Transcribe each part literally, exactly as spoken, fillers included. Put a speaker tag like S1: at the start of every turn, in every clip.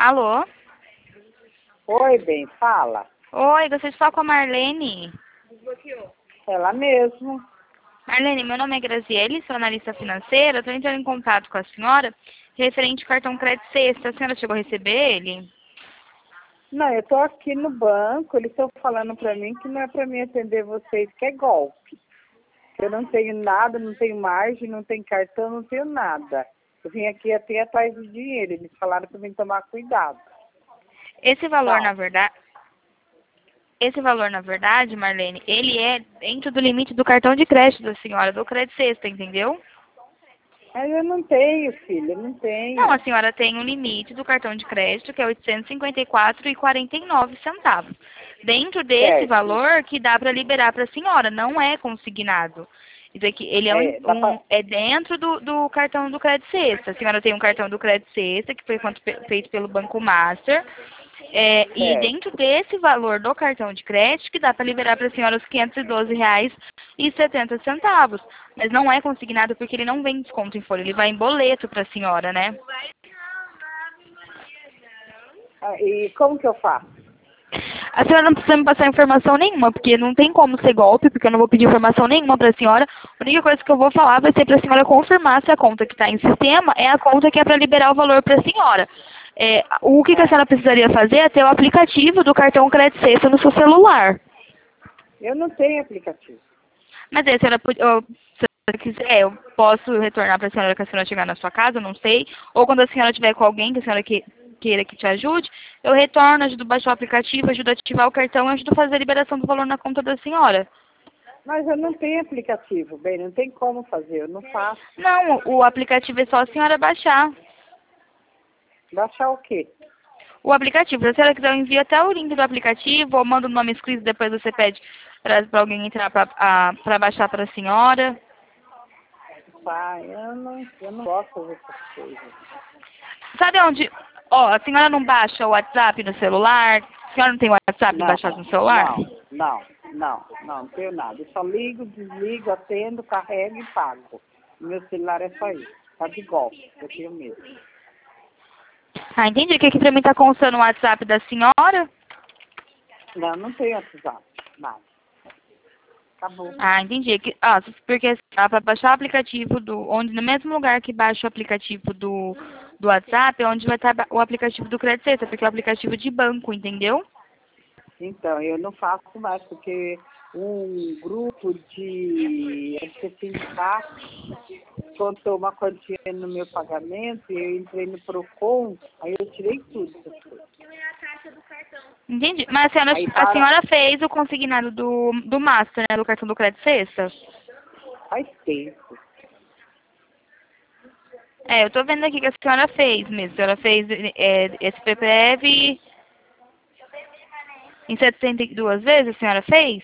S1: Alô?
S2: Oi, bem, fala.
S1: Oi, gostaria de falar com a Marlene.
S2: Ela mesmo.
S1: Marlene, meu nome é Graziele, sou analista financeira. Estou entrando em contato com a senhora referente ao cartão Crédito Sexta. A senhora chegou a receber ele?
S2: Não, eu tô aqui no banco, eles estão falando pra mim que não é pra mim atender vocês, que é golpe. Eu não tenho nada, não tenho margem, não tenho cartão, não tenho nada. Eu vim aqui até atrás do dinheiro, eles falaram pra mim tomar cuidado.
S1: Esse valor,
S2: Tchau.
S1: na verdade... Esse valor, na verdade, Marlene, ele é dentro do limite do cartão de crédito da senhora, do Crédito Sexta, entendeu?
S2: Mas eu não tenho, filho, eu não
S1: Não,
S2: tenho.
S1: a senhora tem um limite do cartão de crédito, que é oitocentos e cinquenta e quatro reais e quarenta e nove centavos. Dentro desse
S2: Certo.
S1: valor que dá para liberar para a senhora, não é consignado. Isso aqui, ele é, um,
S2: É, dá
S1: um-
S2: pra...
S1: é dentro do, do cartão do Crédito Sexta. A senhora tem um cartão do Crédito Sexta, que foi quanto fe- feito pelo Banco Master. É, e
S2: Certo.
S1: dentro desse valor do cartão de crédito, que dá para liberar para a senhora os quinhentos e doze reais e setenta centavos. Mas não é consignado porque ele não vem desconto em folha, ele vai em boleto para a senhora, né?
S2: Ah, e como que eu faço?
S1: A senhora não precisa me passar informação nenhuma, porque não tem como ser golpe, porque eu não vou pedir informação nenhuma para a senhora. A única coisa que eu vou falar vai ser para a senhora confirmar se a conta que está em sistema é a conta que é para liberar o valor para a senhora. É, o que, que a
S2: Ah,
S1: senhora precisaria fazer é ter o aplicativo do cartão Crédito Sexta no seu celular.
S2: eu não tenho aplicativo.
S1: Mas aí, a senhora, pode- eu- se a senhora quiser, eu posso retornar para a senhora que a senhora chegar na sua casa, eu não sei. Ou quando a senhora tiver com alguém que a senhora que, queira que te ajude, eu retorno, ajudo a baixar o aplicativo, ajudo a ativar o cartão e ajudo a fazer a liberação do valor na conta da senhora.
S2: Mas eu não tenho aplicativo, bem, não tem como fazer, eu não faço.
S1: Não, o aplicativo é só a senhora baixar.
S2: Baixar o quê?
S1: O aplicativo, se a senhora quiser, eu envio até o link do aplicativo, ou mando o nome escrito, depois você pede para alguém entrar para baixar para a senhora.
S2: Pai, eu não, eu não gosto dessas coisas.
S1: Sabe onde... Ó, a senhora não baixa o WhatsApp no celular? A senhora não tem o WhatsApp
S2: Não,
S1: baixado no celular?
S2: não, não, não, não, não tenho nada. Eu só ligo, desligo, atendo, carrego e pago. Meu celular é só isso. Tá de golpe, eu tenho medo.
S1: Ah, entendi. Que aqui pra mim tá constando o WhatsApp da senhora.
S2: Não, não tenho WhatsApp, nada. Acabou.
S1: Ah, entendi. Que, ah, porque dá pra baixar o aplicativo do... Onde, no mesmo lugar que baixa o aplicativo do, do WhatsApp, é onde vai estar o aplicativo do Crédito Sexta, porque é o aplicativo de banco, entendeu?
S2: Então, eu não faço mais, porque um grupo de acho que é sindicato contou uma quantia no meu pagamento e eu entrei no Procon, aí eu tirei tudo. Essas coisas.
S1: Entendi. Mas a senhora,
S2: Aí
S1: a
S2: para,
S1: senhora fez o consignado do, do Master, né? Do cartão do Crédito Sexta?
S2: faz tempo.
S1: É, eu tô vendo aqui que a senhora fez mesmo. A senhora fez é, esse P P F em setenta e duas vezes, a senhora fez?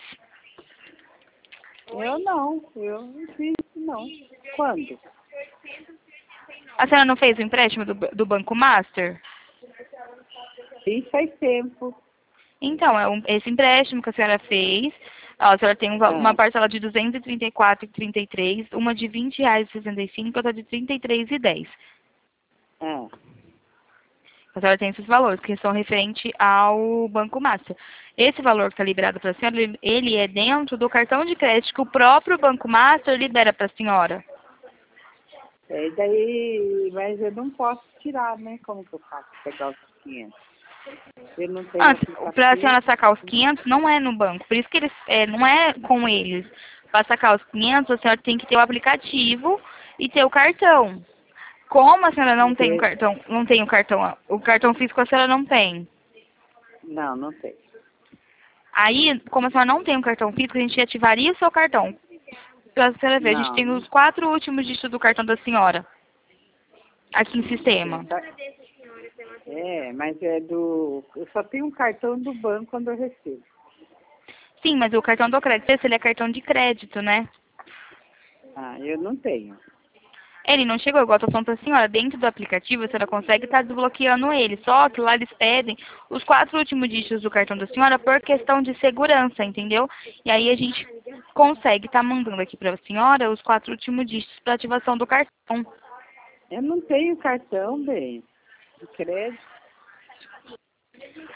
S2: Eu não, eu não fiz isso não. Quando?
S1: A senhora não fez o empréstimo do, do Banco Master?
S2: Fiz faz tempo.
S1: Então, é um, esse empréstimo que a senhora fez, ó, a senhora tem um val- uma
S2: Ah,
S1: parcela de duzentos e trinta e quatro reais e trinta e três, uma de vinte reais e sessenta e cinco, outra de trinta e três reais e dez.
S2: ah.
S1: A senhora tem esses valores, que são referentes ao Banco Master. Esse valor que está liberado para a senhora, ele ele é dentro do cartão de crédito que o próprio Banco Master libera para a senhora.
S2: É, daí, mas eu não posso tirar, né? Como que eu faço? Pegar os quinhentos. Eu não tenho
S1: Ah, para a senhora
S2: aplicativo.
S1: sacar os quinhentos, não é no banco. Por isso que eles, é, não é com eles. Para sacar os quinhentos, a senhora tem que ter o aplicativo e ter o cartão. Como a senhora não tem o
S2: Porque...
S1: cartão, não tem o cartão, o cartão físico a senhora não tem.
S2: Não, não tem.
S1: Aí, como a senhora não tem o cartão físico, a gente ativaria o seu cartão. Pra senhora ver, a gente
S2: Não,
S1: tem
S2: não
S1: os quatro últimos dígitos do cartão da senhora aqui em
S2: tem.
S1: sistema.
S2: Tá- É, mas é do... Eu só tenho um cartão do banco quando eu recebo.
S1: Sim, mas o cartão do crédito, ele é cartão de crédito, né?
S2: Ah, eu não tenho.
S1: Ele não chegou, igual eu tô falando pra senhora, dentro do aplicativo a senhora consegue estar desbloqueando ele, só que lá eles pedem os quatro últimos dígitos do cartão da senhora por questão de segurança, entendeu? E aí a gente consegue estar mandando aqui pra senhora os quatro últimos dígitos para ativação do cartão.
S2: Eu não tenho cartão, bem, de crédito.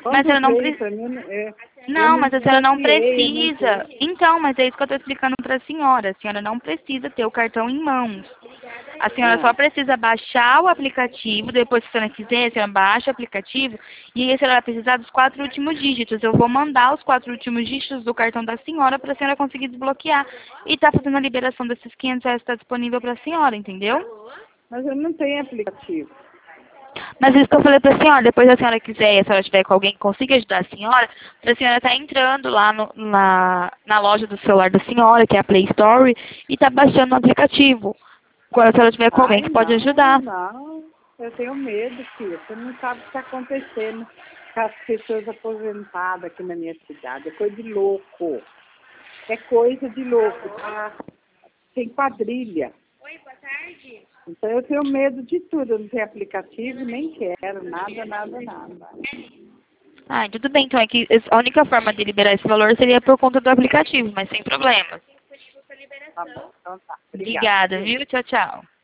S2: Quando
S1: Mas a senhora não
S2: veio
S1: precisa...
S2: pra mim, é, eu
S1: Não, mas a senhora não
S2: desbloqueei, eu não
S1: precisa.
S2: sei.
S1: Então, mas é isso que eu estou explicando para a senhora. A senhora não precisa ter o cartão em mãos. A senhora só
S2: Ah,
S1: precisa baixar o aplicativo, depois, se a senhora quiser, a senhora baixa o aplicativo, e aí a senhora vai precisar dos quatro últimos dígitos. Eu vou mandar os quatro últimos dígitos do cartão da senhora para a senhora conseguir desbloquear. E tá fazendo a liberação desses quinhentos reais que está disponível para a senhora, entendeu?
S2: mas eu não tenho aplicativo.
S1: Mas isso que eu falei pra senhora, depois se a senhora quiser e a senhora tiver com alguém que consiga ajudar a senhora, a senhora tá entrando lá no- na, na loja do celular da senhora, que é a Play Store, e tá baixando o aplicativo. Quando a senhora tiver com alguém
S2: Ai,
S1: que pode
S2: não,
S1: ajudar.
S2: não. Eu tenho medo, filha. Você não sabe o que está acontecendo com as pessoas aposentadas aqui na minha cidade. É coisa de louco. É coisa de louco, tá? Tem quadrilha.
S3: Oi, boa tarde.
S2: Então eu tenho medo de tudo. Eu não tenho aplicativo, nem quero. Nada, nada, nada.
S1: Ah, tudo bem, então é que a única forma de liberar esse valor seria por conta do aplicativo, mas sem problemas.
S2: Tá bom, então tá. Obrigada.
S1: Obrigada, viu? Tchau, tchau.